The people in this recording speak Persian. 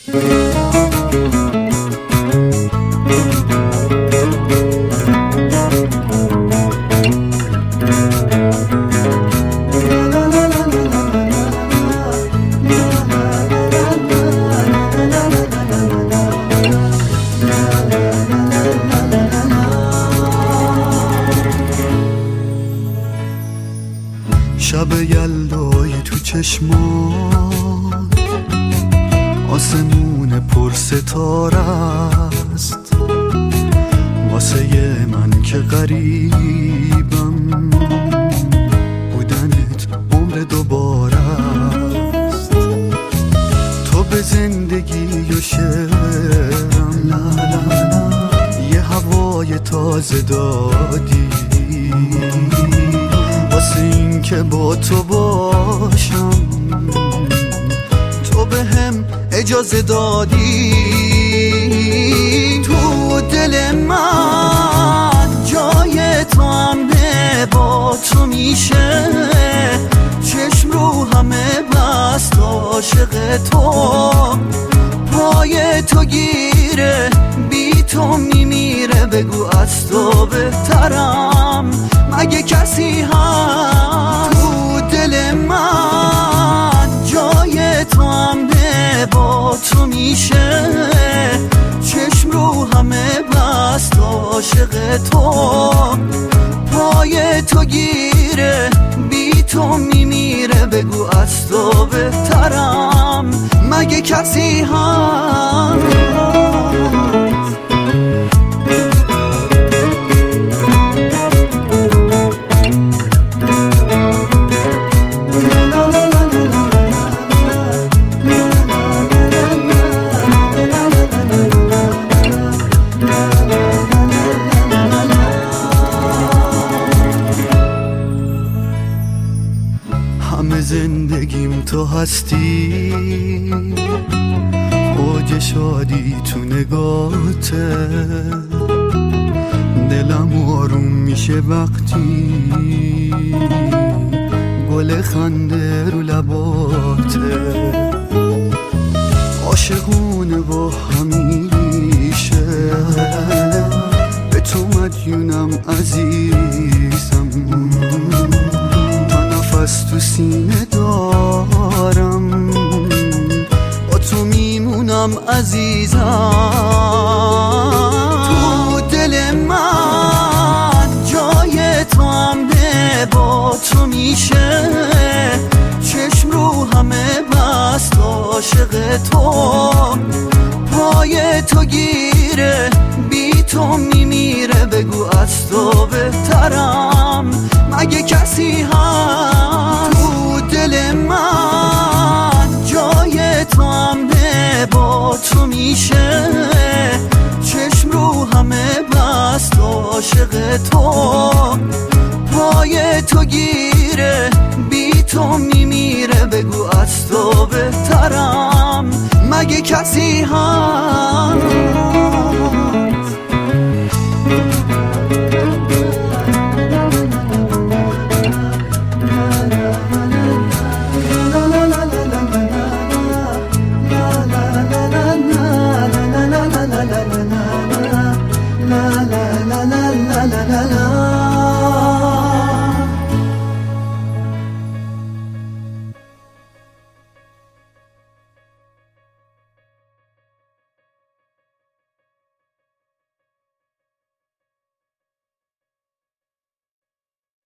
شب یلدای تو چشمان آسمون پر ستاره است، واسه من که غریبم بودنت عمر دوباره است. تو به زندگی و شعرم لا لا لا یه هوای تازه دادی، واسه این که با تو باشم تو به هم اجازه دادی. تو دل من جای تو همه با تو میشه، چشم رو همه بست عاشق تو، پای تو گیره بی تو میمیره، بگو از تو بهترم مگه کسی هست؟ تو دل من جای تو همه با تو میشه، چشم رو همه بست عاشق تو، پای تو گیره بی تو میمیره، بگو از تو بهترم مگه کسی هست؟ همه زندگیم تو هستی، اوج شادی تو نگاهته، دلم آروم میشه وقتی گل خنده رو لباته، عاشقونه با همیشه به تو مدیونم عزیزم، نفس تو سینه دارم با تو میمونم عزیزم. تو دل من جای تو همه با تو میشه، چشم رو همه بست عاشق تو، پای تو گیره بی تو میمیره، بگو از تو بهترم مگه کسی هست؟ تو دل من جای تو همه با تو میشه، چشم رو همه بست عاشق تو، پای تو گیره بی تو میمیره، بگو از تو بهترم مگه کسی هست؟